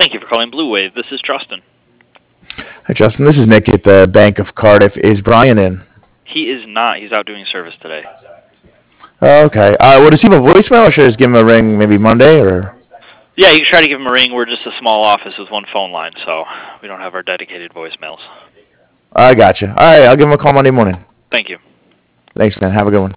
Thank you for calling Blue Wave. This is Justin. Hi, Justin. This is Nick at the Bank of Cardiff. Is Brian in? He is not. He's out doing service today. Oh, okay. Does he have a voicemail, or should I just give him a ring maybe Monday? Or Yeah, you can try to give him a ring. We're just a small office with one phone line, so we don't have our dedicated voicemails. I got you. All right, I'll give him a call Monday morning. Thank you. Thanks, man. Have a good one.